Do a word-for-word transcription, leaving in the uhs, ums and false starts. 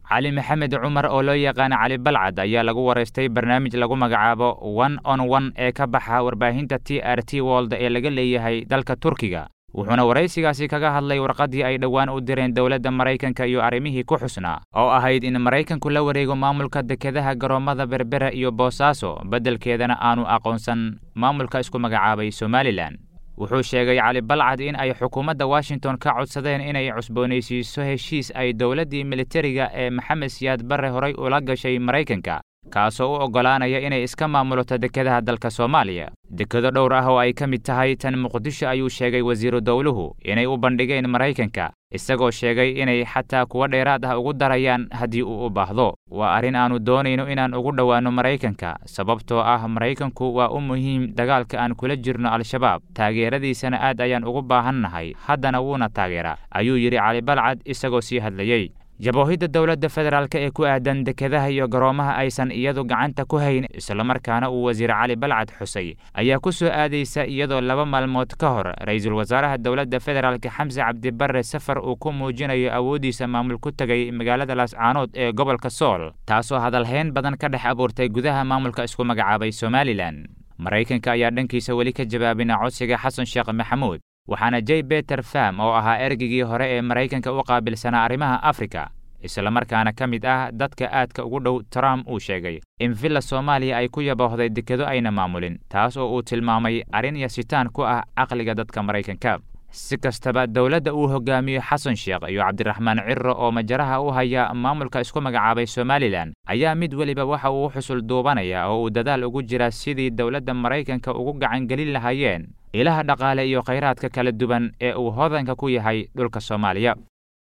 cali maxamed cumar oo loo yaqaan cali balcad ayaa lagu wareystay barnaamij lagu magacaabo one on one ee ka baxa warbaahinta T R T World ee laga leeyahay dalka Turkiga wuxuuna waraysigaasi kaga hadlay warqadii ay dhawaan u direen dawladda Mareykanka iyo arrimihii ku xusnaa oo ahayd in Mareykanku la wareego maamulka dekedaha garoomada Berbera iyo Boosaaso beddelkeedana aanu aqoonsan maamulka isku magacaabay Somaliland wuxuu sheegay cali balcad in ay xukuumadda Washington ka codsadeen inay cusboonaysiiso heshiis ay dawladdii militariga ee Maxamed Siyaad Barre horay ula gashay Mareykanka kaasoo u ogolaanaya inay iska maamulato dekedaha dalka Soomaaliya dekedo dhowr ah oo ay ka mid tahay tan Muqdisho ayuu sheegay wasiiru dawluhu inay u bandhigeen Mareykanka isagoo sheegay inay xataa kuwa dheeraad ah ugu darayaan haddii uu u baahdo waa arrin aanu doonayno inaan ugu dhowaano Mareykanka sababtoo ah Mareykanku waa u muhiim dagaalka aan kula jirno al-shabaab taageeradiisana aad ayaan ugu baahannahay haddana wuuna taageeraa ayuu yidhi cali balcad isagoo sii hadlayay jaboohidda dawladda federaalka ee ku aadan dekedaha iyo garoomaha aysan iyadu gacanta ku hayn isla markaana uu wasiir cali balcad xusay ayaa ku soo aadaysa iyadoo laba maalmood ka hor ra'iisul wasaaraha dawladda federaalka Xamse Cabdi Barre safar uu ku muujinayo awoodiisa maamul ku tagay magaalada Laascaanood ee gobolka Sool taasoo hadalhayn badan ka dhex abuurtay gudaha maamulka isku magacaabay Somaliland Mareykanka ayaa dhankiisa weli ka jawaabina codsiga Xasan Sheekh Maxamuud waxaana J Peter Pham oo ahaa ergigii hore ee Mareykanka u qaabilsanaa arrimaha Afrika isla markaana ka mid ah dadka aadka ugu dhow Trump uu sheegay in villa Soomaaliya ay ku yaboohday dekedo ayna maamulin taas oo uu tilmaamay arrin yasitaan ku ah aqliga dadka Mareykanka si kastaba dawladda uu hogaamiyo Xasan Sheekh iyo Cabdiraxmaan Cirro oo majaraha u haya maamulka isku magacaabay Somaliland ayaa mid waliba waxa uu xusul duubanaya oo uu dadaal ugu jira sidii dawladda Mareykanka ugu gacan gelin lahaayeen ilaha dhaqaale iyo kheyraadka kala duwan ee uu hodanka ku yahay dhulka Soomaaliya